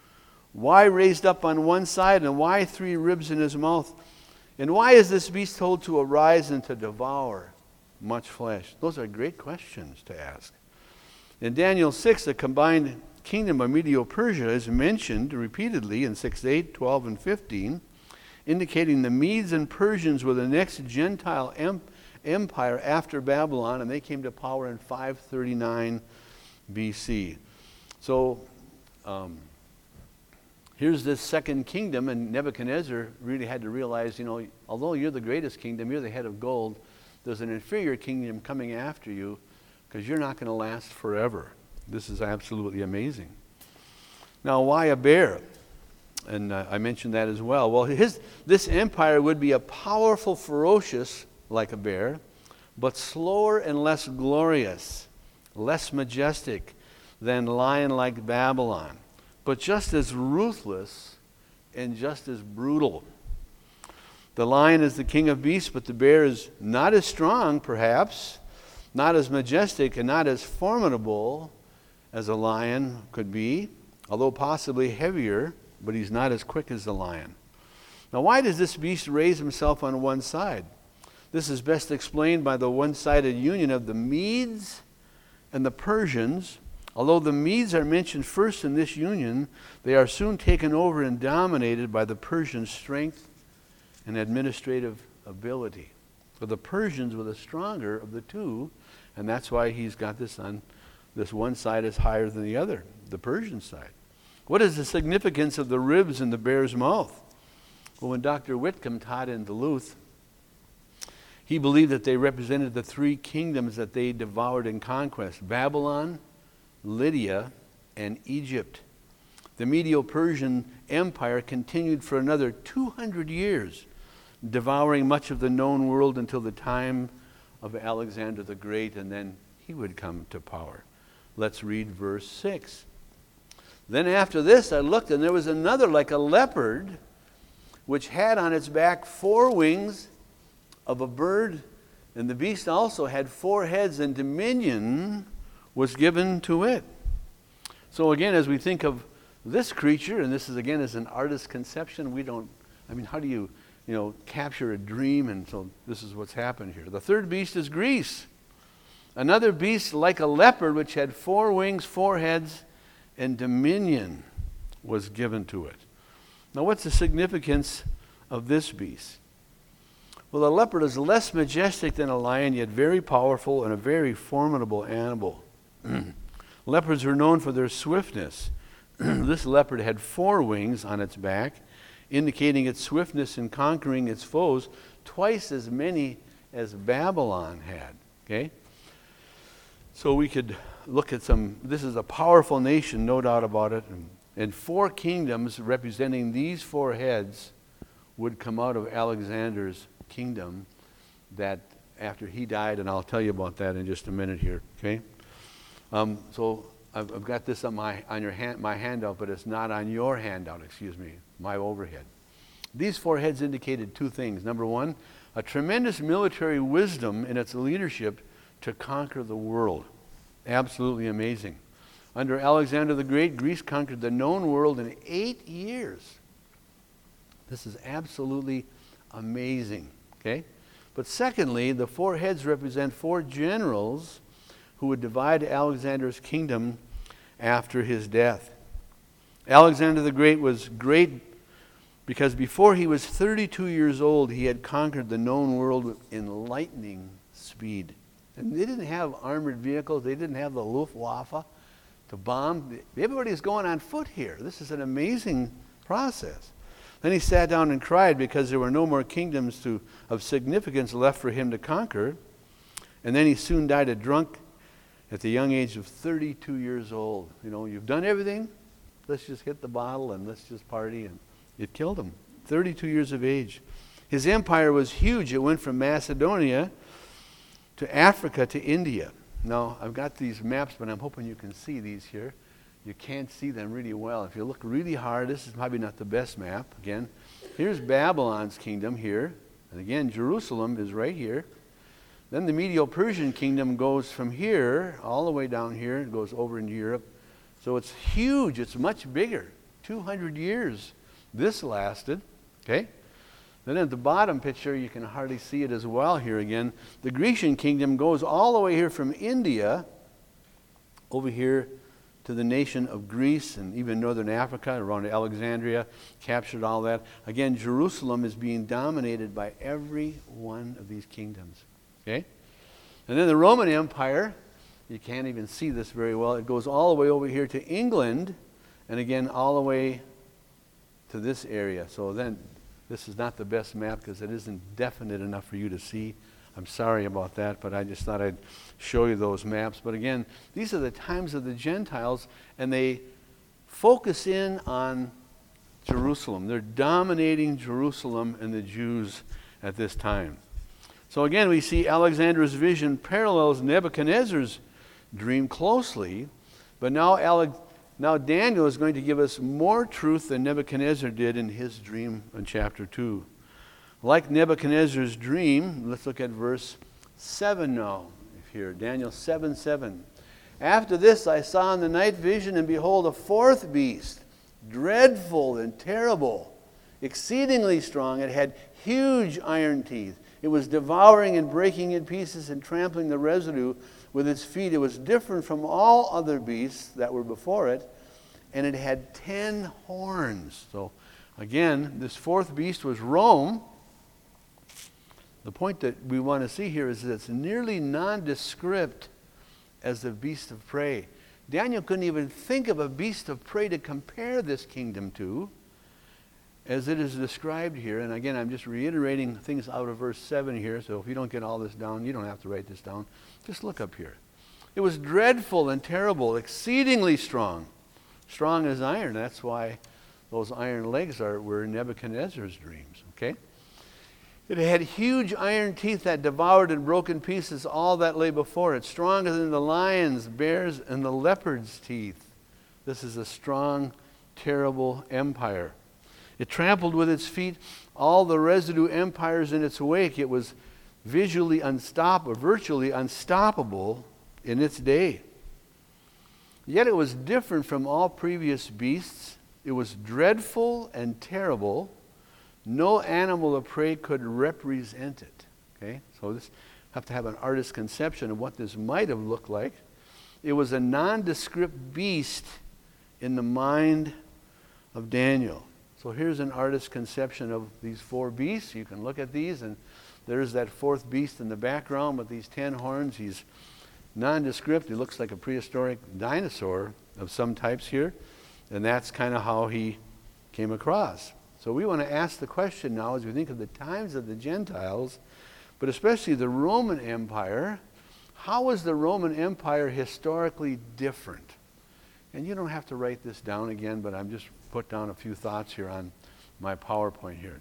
Why raised up on one side, and why three ribs in his mouth? And why is this beast told to arise and to devour much flesh? Those are great questions to ask. In Daniel six, the combined kingdom of Medo-Persia is mentioned repeatedly in six, eight, twelve, and fifteen, indicating the Medes and Persians were the next Gentile em- empire after Babylon, and they came to power in five thirty-nine B C. So um, here's this second kingdom, and Nebuchadnezzar really had to realize, you know, although you're the greatest kingdom, you're the head of gold, there's an inferior kingdom coming after you, because you're not going to last forever. This is absolutely amazing. Now, why a bear? And uh, I mentioned that as well. Well, his, this empire would be a powerful, ferocious, like a bear, but slower and less glorious, less majestic than lion like Babylon, but just as ruthless and just as brutal. The lion is the king of beasts, but the bear is not as strong, perhaps, not as majestic and not as formidable as a lion could be, although possibly heavier, but he's not as quick as the lion. Now, why does this beast raise himself on one side? This is best explained by the one-sided union of the Medes and the Persians. Although the Medes are mentioned first in this union, they are soon taken over and dominated by the Persian strength and administrative ability. So the Persians were the stronger of the two, and that's why he's got this on this one side is higher than the other, the Persian side. What is the significance of the ribs in the bear's mouth? Well, when Doctor Whitcomb taught in Duluth, he believed that they represented the three kingdoms that they devoured in conquest: Babylon, Lydia, and Egypt. The Medo-Persian Empire continued for another two hundred years, devouring much of the known world until the time of Alexander the Great, and then he would come to power. Let's read verse six. Then after this I looked, and there was another like a leopard, which had on its back four wings of a bird, and the beast also had four heads, and dominion was given to it. So again, as we think of this creature, and this is again as an artist's conception, we don't, I mean, how do you, you know, capture a dream? And so this is what's happened here. The third beast is Greece. Another beast like a leopard, which had four wings, four heads, and dominion was given to it. Now, what's the significance of this beast? Well, the leopard is less majestic than a lion, yet very powerful and a very formidable animal. Leopards are known for their swiftness. This leopard had four wings on its back. indicating its swiftness in conquering its foes, twice as many as Babylon had. Okay? So we could look at some, this is a powerful nation, no doubt about it, and, and four kingdoms representing these four heads would come out of Alexander's kingdom that after he died, and I'll tell you about that in just a minute here, okay? Um, so I've, I've got this on my on your hand, my handout, but it's not on your handout, excuse me, my overhead. These four heads indicated two things. Number one, a tremendous military wisdom in its leadership to conquer the world. Absolutely amazing. Under Alexander the Great, Greece conquered the known world in eight years. This is absolutely amazing, okay? But secondly, the four heads represent four generals who would divide Alexander's kingdom after his death. Alexander the Great was great because before he was thirty-two years old, he had conquered the known world in lightning speed. And they didn't have armored vehicles. They didn't have the Luftwaffe to bomb. Everybody's going on foot here. This is an amazing process. Then he sat down and cried because there were no more kingdoms to, of significance left for him to conquer. And then he soon died a drunk at the young age of thirty-two years old. You know, you've done everything. Let's just hit the bottle and let's just party. And it killed him. thirty-two years of age. His empire was huge. It went from Macedonia to Africa to India. Now, I've got these maps, but I'm hoping you can see these here. You can't see them really well. If you look really hard, this is probably not the best map. Again, here's Babylon's kingdom here. And again, Jerusalem is right here. Then the Medo-Persian kingdom goes from here all the way down here. It goes over into Europe. So it's huge. It's much bigger. two hundred years this lasted. Okay? Then at the bottom picture, you can hardly see it as well here again. The Grecian kingdom goes all the way here from India over here to the nation of Greece and even northern Africa, around Alexandria, captured all that. Again, Jerusalem is being dominated by every one of these kingdoms. Okay? And then the Roman Empire, you can't even see this very well. It goes all the way over here to England, and again, all the way to this area. So then, this is not the best map because it isn't definite enough for you to see. I'm sorry about that, but I just thought I'd show you those maps. But again, these are the times of the Gentiles, and they focus in on Jerusalem. They're dominating Jerusalem and the Jews at this time. So again, we see Alexander's vision parallels Nebuchadnezzar's dream closely, but now, Ale- now Daniel is going to give us more truth than Nebuchadnezzar did in his dream in chapter two. Like Nebuchadnezzar's dream, let's look at verse seven now. Here, Daniel seven seven. After this I saw in the night vision, and behold, a fourth beast, dreadful and terrible, exceedingly strong. It had huge iron teeth. It was devouring and breaking in pieces and trampling the residue with its feet. It was different from all other beasts that were before it, and it had ten horns. So again, this fourth beast was Rome. The point that we want to see here is that it's nearly nondescript as the beast of prey. Daniel couldn't even think of a beast of prey to compare this kingdom to, as it is described here. And again, I'm just reiterating things out of verse seven here, so if you don't get all this down, you don't have to write this down. Just look up here. It was dreadful and terrible, exceedingly strong. Strong as iron. That's why those iron legs are were Nebuchadnezzar's dreams, okay? It had huge iron teeth that devoured and broke in pieces all that lay before it, stronger than the lions, bears, and the leopard's teeth. This is a strong, terrible empire. It trampled with its feet all the residue empires in its wake. It was visually unstoppable, virtually unstoppable in its day. Yet it was different from all previous beasts. It was dreadful and terrible. No animal of prey could represent it. Okay, so this have to have an artist's conception of what this might have looked like. It was a nondescript beast in the mind of Daniel. So here's an artist's conception of these four beasts. You can look at these, and there's that fourth beast in the background with these ten horns. He's nondescript. He looks like a prehistoric dinosaur of some types here, and that's kind of how he came across. So we want to ask the question now as we think of the times of the Gentiles, but especially the Roman Empire. How was the Roman Empire historically different? And you don't have to write this down again, but I'm just put down a few thoughts here on my PowerPoint here.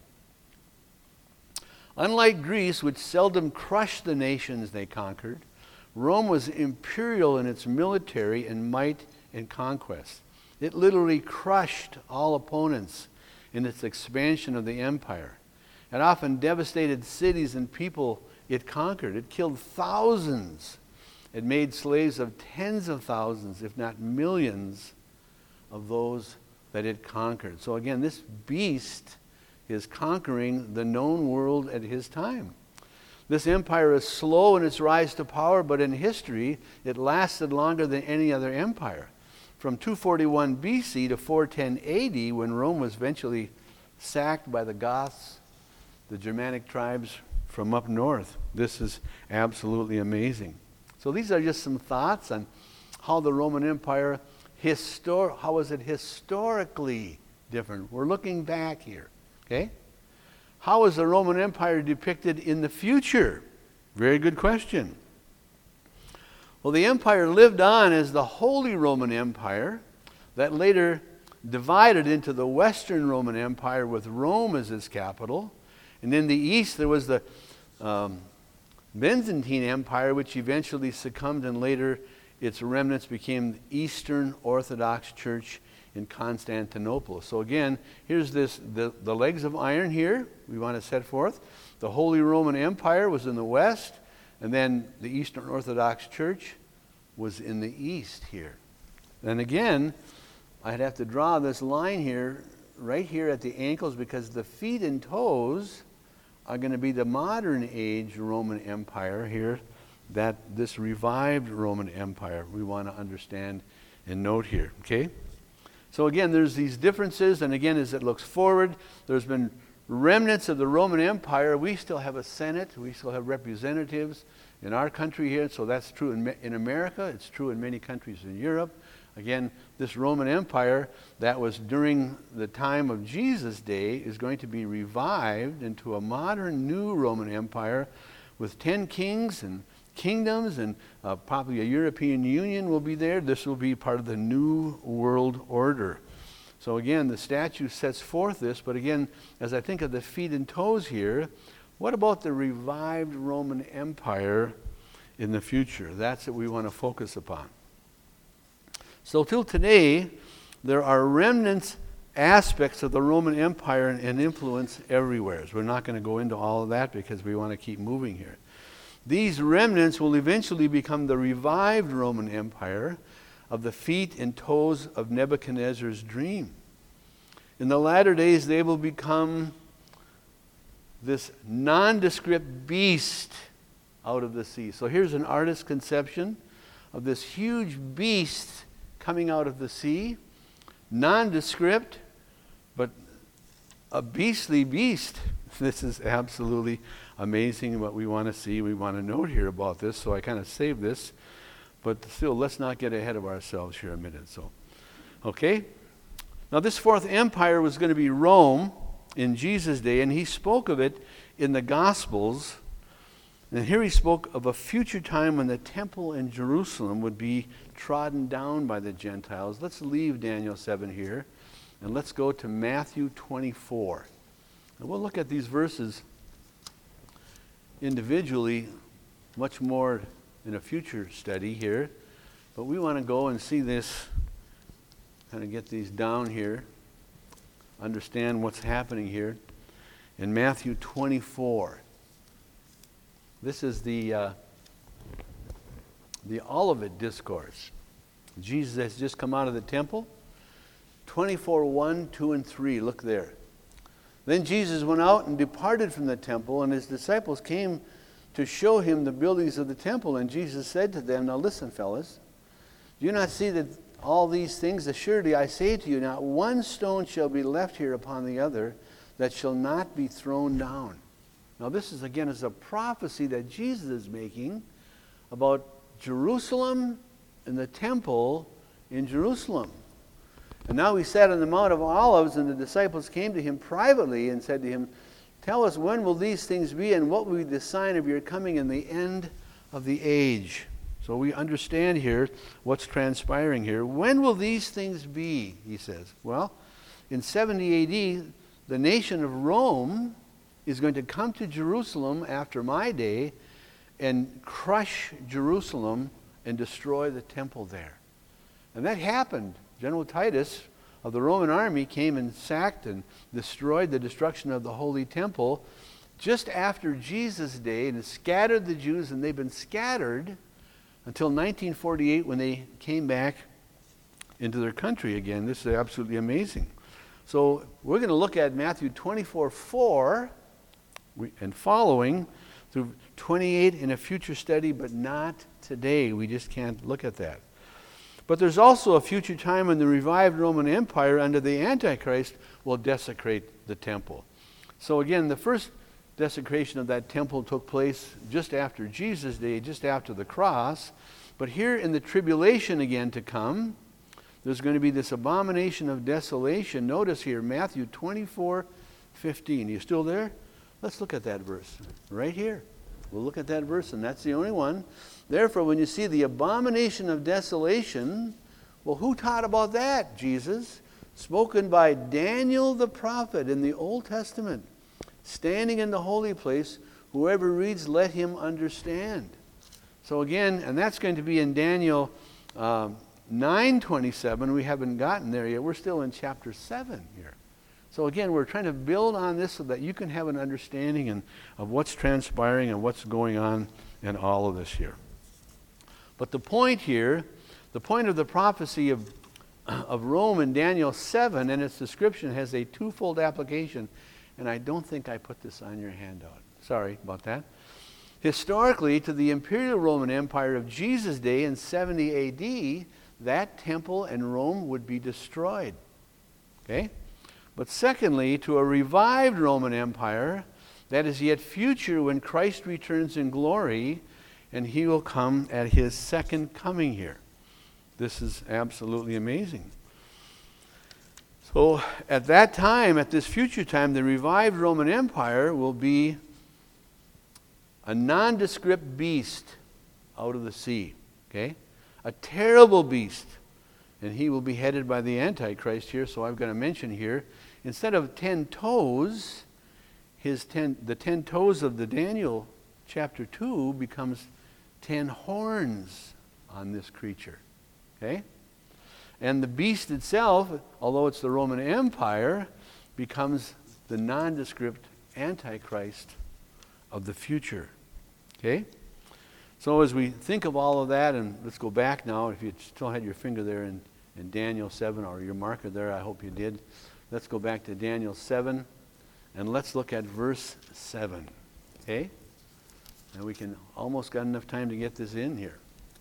Unlike Greece, which seldom crushed the nations they conquered, Rome was imperial in its military and might and conquest. It literally crushed all opponents in its expansion of the empire. It often devastated cities and people it conquered. It killed thousands. It made slaves of tens of thousands, if not millions, of those that it conquered. So again, this beast is conquering the known world at his time. This empire is slow in its rise to power, but in history, it lasted longer than any other empire. From two forty-one B C to four ten A D, when Rome was eventually sacked by the Goths, the Germanic tribes from up north. This is absolutely amazing. So these are just some thoughts on how the Roman Empire, histor- how was it historically different? We're looking back here, okay? How is the Roman Empire depicted in the future? Very good question. Well, the empire lived on as the Holy Roman Empire that later divided into the Western Roman Empire with Rome as its capital. And in the east, there was the um, Byzantine Empire, which eventually succumbed, and later its remnants became the Eastern Orthodox Church in Constantinople. So again, here's this the, the legs of iron here we want to set forth. The Holy Roman Empire was in the west, and then the Eastern Orthodox Church was in the east here. And again, I'd have to draw this line here, right here at the ankles, because the feet and toes are going to be the modern age Roman Empire here, that this revived Roman Empire we want to understand and note here, okay? So again, there's these differences, and again, as it looks forward, there's been remnants of the Roman Empire. We still have a Senate, we still have representatives in our country here, so that's true in, in America, it's true in many countries in Europe. Again, this Roman Empire that was during the time of Jesus' day is going to be revived into a modern new Roman Empire with ten kings and kingdoms, and uh, probably a European Union will be there. This will be part of the new world order. So again, the statue sets forth this, but again, as I think of the feet and toes here, what about the revived Roman Empire in the future? That's what we want to focus upon. So till today, there are remnants, aspects of the Roman Empire and, and influence everywhere. So we're not going to go into all of that because we want to keep moving here. These remnants will eventually become the revived Roman Empire of the feet and toes of Nebuchadnezzar's dream. In the latter days, they will become this nondescript beast out of the sea. So here's an artist's conception of this huge beast coming out of the sea, nondescript, but a beastly beast. This is absolutely amazing what we want to see. We want to note here about this, so I kind of saved this. But still, let's not get ahead of ourselves here a minute. So, okay? Now, this fourth empire was going to be Rome in Jesus' day, and he spoke of it in the Gospels. And here he spoke of a future time when the temple in Jerusalem would be trodden down by the Gentiles. Let's leave Daniel seven here, and let's go to Matthew twenty-four. And we'll look at these verses individually much more in a future study here. But we want to go and see this, kind of get these down here, understand what's happening here. In Matthew twenty-four. This is the uh, the Olivet Discourse. Jesus has just come out of the temple. twenty-four, one, two, and three. Look there. Then Jesus went out and departed from the temple, and his disciples came to show him the buildings of the temple. And Jesus said to them, now listen, fellas, do you not see that all these things? Assuredly, I say to you, not one stone shall be left here upon the other that shall not be thrown down. Now this is again is a prophecy that Jesus is making about Jerusalem and the temple in Jerusalem. And now he sat on the Mount of Olives, and the disciples came to him privately and said to him, "Tell us, when will these things be, and what will be the sign of your coming and the end of the age?" So we understand here what's transpiring here. When will these things be, he says. Well, in seventy A D, the nation of Rome is going to come to Jerusalem after my day and crush Jerusalem and destroy the temple there. And that happened. General Titus of the Roman army came and sacked and destroyed the destruction of the Holy Temple just after Jesus' day, and scattered the Jews, and they've been scattered until nineteen forty-eight, when they came back into their country again. This is absolutely amazing. So we're going to look at Matthew twenty-four four and following through twenty-eight in a future study, but not today. We just can't look at that. But there's also a future time when the revived Roman Empire under the Antichrist will desecrate the temple. So again, the first desecration of that temple took place just after Jesus' day, just after the cross. But here in the tribulation again to come, there's going to be this abomination of desolation. Notice here, Matthew twenty-four fifteen. You still there? Let's look at that verse right here. We'll look at that verse, and that's the only one. Therefore, when you see the abomination of desolation, well, who taught about that? Jesus. Spoken by Daniel the prophet in the Old Testament. Standing in the holy place, whoever reads, let him understand. So again, and that's going to be in Daniel uh, nine twenty-seven. We haven't gotten there yet. We're still in chapter seven here. So again, we're trying to build on this so that you can have an understanding and, of what's transpiring and what's going on in all of this here. But the point here, the point of the prophecy of, of Rome in Daniel seven and its description has a twofold application. And I don't think I put this on your handout. Sorry about that. Historically, to the imperial Roman Empire of Jesus' day in seventy A D, that temple in Rome would be destroyed. Okay? But secondly, to a revived Roman Empire that is yet future when Christ returns in glory, and he will come at his second coming here. This is absolutely amazing. So at that time, at this future time, the revived Roman Empire will be a nondescript beast out of the sea. Okay? A terrible beast. And he will be headed by the Antichrist here, so I've got to mention here, instead of ten toes, his ten, the ten toes of the Daniel chapter two becomes ten horns on this creature. Okay? And the beast itself, although it's the Roman Empire, becomes the nondescript Antichrist of the future. Okay? So as we think of all of that, and let's go back now, if you still had your finger there in, in Daniel seven, or your marker there, I hope you did. Let's go back to Daniel seven, and let's look at verse seven. Okay? And we can almost got enough time to get this in here.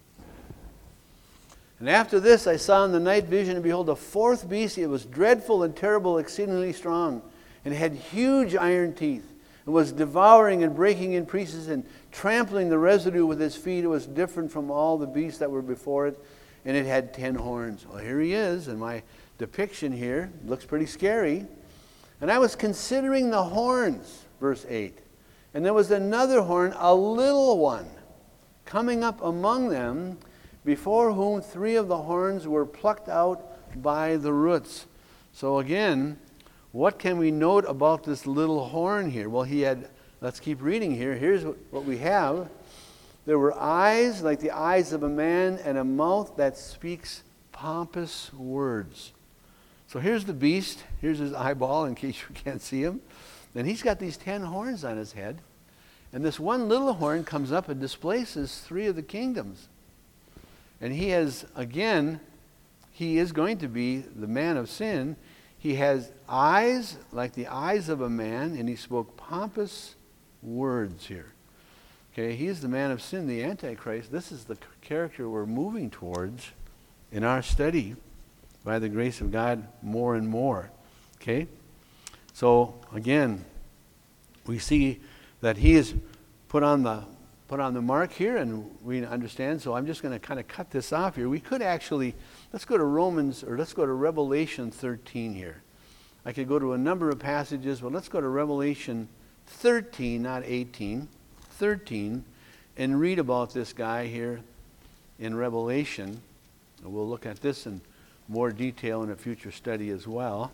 And after this I saw in the night vision, and behold, a fourth beast. It was dreadful and terrible, exceedingly strong, and had huge iron teeth, and was devouring and breaking in pieces and trampling the residue with its feet. It was different from all the beasts that were before it, and it had ten horns. Well, here he is, and my depiction here looks pretty scary. And I was considering the horns, verse eight, and there was another horn, a little one, coming up among them, before whom three of the horns were plucked out by the roots. So again, what can we note about this little horn here? Well, he had, let's keep reading here. Here's what we have. There were eyes like the eyes of a man, and a mouth that speaks pompous words. So here's the beast. Here's his eyeball, in case you can't see him. And he's got these ten horns on his head. And this one little horn comes up and displaces three of the kingdoms. And he has, again, he is going to be the man of sin. He has eyes like the eyes of a man, and he spoke pompous words here. Okay, he is the man of sin, the Antichrist. This is the character we're moving towards in our study by the grace of God more and more. Okay? So, again, we see that he is put on the put on the mark here, and we understand, so I'm just going to kind of cut this off here. We could actually, let's go to Romans, or let's go to Revelation thirteen here. I could go to a number of passages, but let's go to Revelation thirteen, not eighteen, thirteen, and read about this guy here in Revelation. And we'll look at this in more detail in a future study as well.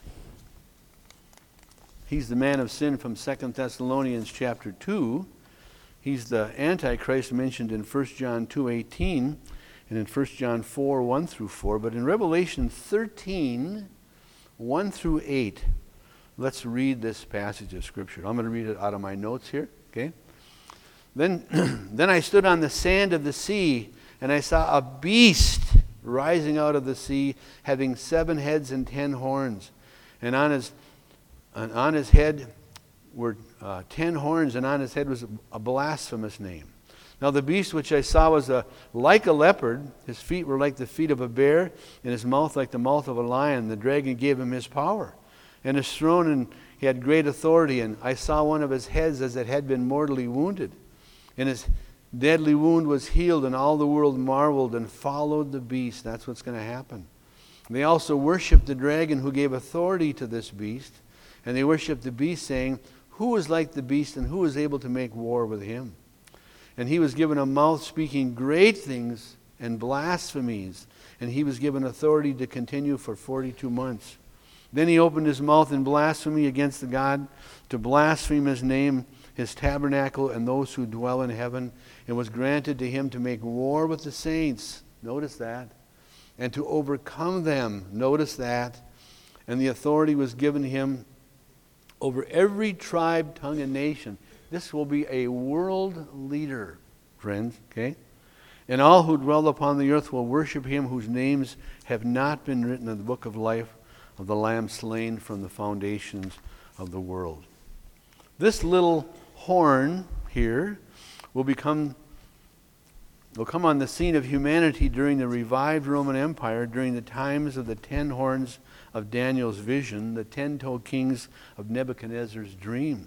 He's the man of sin from Second Thessalonians chapter two. He's the Antichrist mentioned in First John two eighteen and in First John four one through four. But in Revelation thirteen, one through eight, let's read this passage of Scripture. I'm going to read it out of my notes here. Okay. Then, then I stood on the sand of the sea, and I saw a beast rising out of the sea, having seven heads and ten horns, and on his and on his head were uh, ten horns, and on his head was a, a blasphemous name. Now the beast which I saw was a, like a leopard. His feet were like the feet of a bear, and his mouth like the mouth of a lion. The dragon gave him his power and his throne, and he had great authority. And I saw one of his heads as it had been mortally wounded, and his deadly wound was healed, and all the world marveled and followed the beast. That's what's going to happen. They also worshipped the dragon who gave authority to this beast, and they worshipped the beast, saying, "Who is like the beast, and who is able to make war with him?" And he was given a mouth speaking great things and blasphemies, and he was given authority to continue for forty-two months. Then he opened his mouth in blasphemy against the God, to blaspheme his name, his tabernacle, and those who dwell in heaven, and was granted to him to make war with the saints. Notice that. And to overcome them. Notice that. And the authority was given him over every tribe, tongue, and nation. This will be a world leader, friends, okay? And all who dwell upon the earth will worship him whose names have not been written in the book of life of the Lamb slain from the foundations of the world. This little horn here will become will come on the scene of humanity during the revived Roman Empire, during the times of the ten horns of Daniel's vision, the ten-toed kings of Nebuchadnezzar's dream.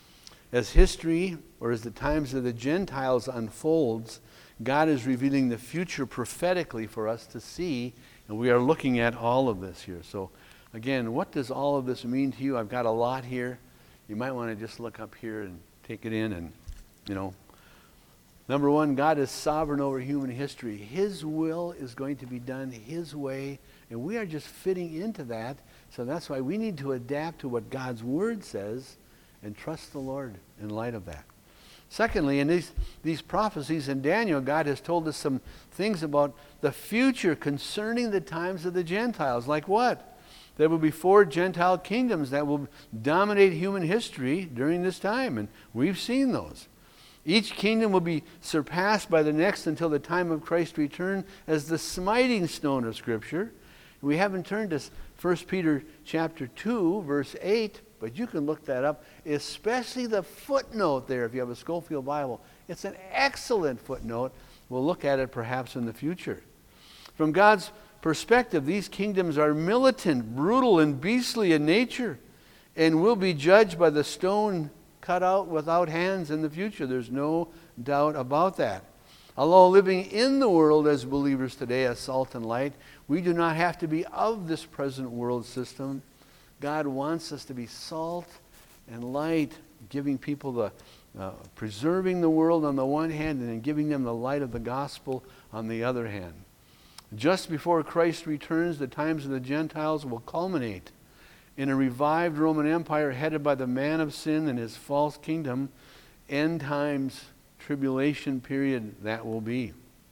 As history, or as the times of the Gentiles unfolds, God is revealing the future prophetically for us to see, and we are looking at all of this here. So, again, what does all of this mean to you? I've got a lot here. You might want to just look up here and take it in and, you know. Number one, God is sovereign over human history. His will is going to be done His way, and we are just fitting into that. So that's why we need to adapt to what God's Word says and trust the Lord in light of that. Secondly, in these, these prophecies in Daniel, God has told us some things about the future concerning the times of the Gentiles. Like what? There will be four Gentile kingdoms that will dominate human history during this time, and we've seen those. Each kingdom will be surpassed by the next until the time of Christ's return as the smiting stone of Scripture. We haven't turned to First Peter chapter two, verse eight, but you can look that up, especially the footnote there if you have a Schofield Bible. It's an excellent footnote. We'll look at it perhaps in the future. From God's perspective, these kingdoms are militant, brutal, and beastly in nature, and will be judged by the stone cut out without hands in the future. There's no doubt about that. Although living in the world as believers today as salt and light, we do not have to be of this present world system. God wants us to be salt and light, giving people the, uh, preserving the world on the one hand and then giving them the light of the gospel on the other hand. Just before Christ returns, the times of the Gentiles will culminate in a revived Roman Empire headed by the man of sin and his false kingdom. End times tribulation period that will be.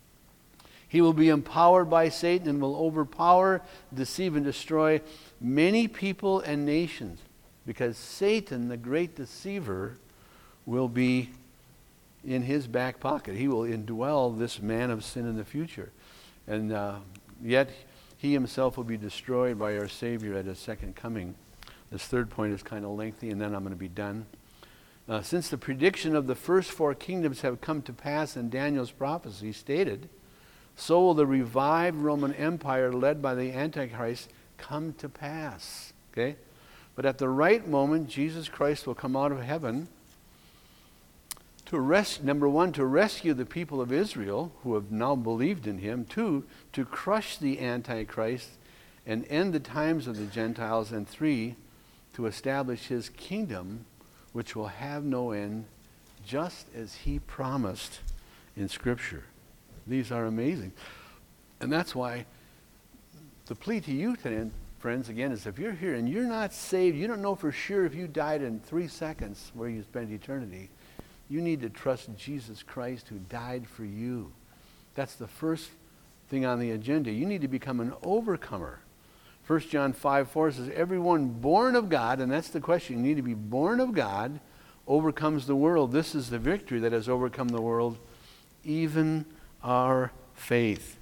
He will be empowered by Satan and will overpower, deceive, and destroy many people and nations, because Satan, the great deceiver, will be in his back pocket. He will indwell this man of sin in the future. And uh, yet he himself will be destroyed by our Savior at his second coming. This third point is kind of lengthy, and then I'm going to be done. Uh, since the prediction of the first four kingdoms have come to pass in Daniel's prophecy stated, so will the revived Roman Empire led by the Antichrist come to pass. Okay? But at the right moment, Jesus Christ will come out of heaven To res- number one, to rescue the people of Israel who have now believed in him. Two, to crush the Antichrist and end the times of the Gentiles. And three, to establish his kingdom, which will have no end, just as he promised in Scripture. These are amazing. And that's why the plea to you today, friends, again, is if you're here and you're not saved, you don't know for sure if you died in three seconds where you spend eternity, you need to trust Jesus Christ who died for you. That's the first thing on the agenda. You need to become an overcomer. First John five four says, everyone born of God, and that's the question, you need to be born of God, overcomes the world. This is the victory that has overcome the world, even our faith.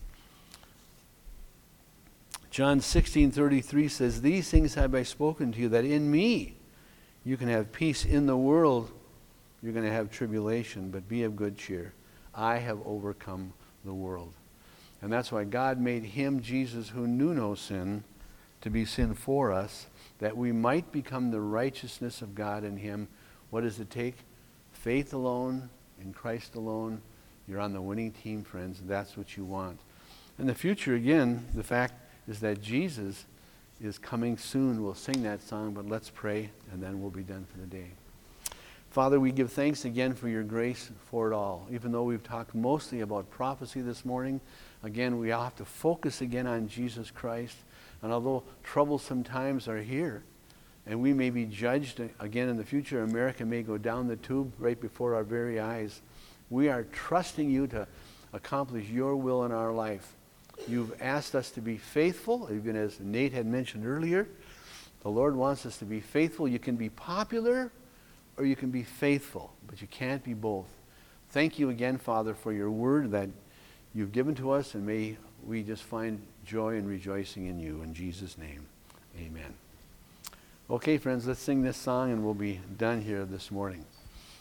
John sixteen thirty-three says, these things have I spoken to you, that in me you can have peace. In the world you're going to have tribulation, but be of good cheer. I have overcome the world. And that's why God made him, Jesus, who knew no sin, to be sin for us, that we might become the righteousness of God in him. What does it take? Faith alone, in Christ alone. You're on the winning team, friends. That's what you want. In the future, again, the fact is that Jesus is coming soon. We'll sing that song, but let's pray, and then we'll be done for the day. Father, we give thanks again for your grace for it all. Even though we've talked mostly about prophecy this morning, again, we all have to focus again on Jesus Christ. And although troublesome times are here, and we may be judged again in the future, America may go down the tube right before our very eyes, we are trusting you to accomplish your will in our life. You've asked us to be faithful, even as Nate had mentioned earlier. The Lord wants us to be faithful. You can be popular or you can be faithful, but you can't be both. Thank you again, Father, for your word that you've given to us, and may we just find joy and rejoicing in you. In Jesus' name, amen. Okay, friends, let's sing this song and we'll be done here this morning.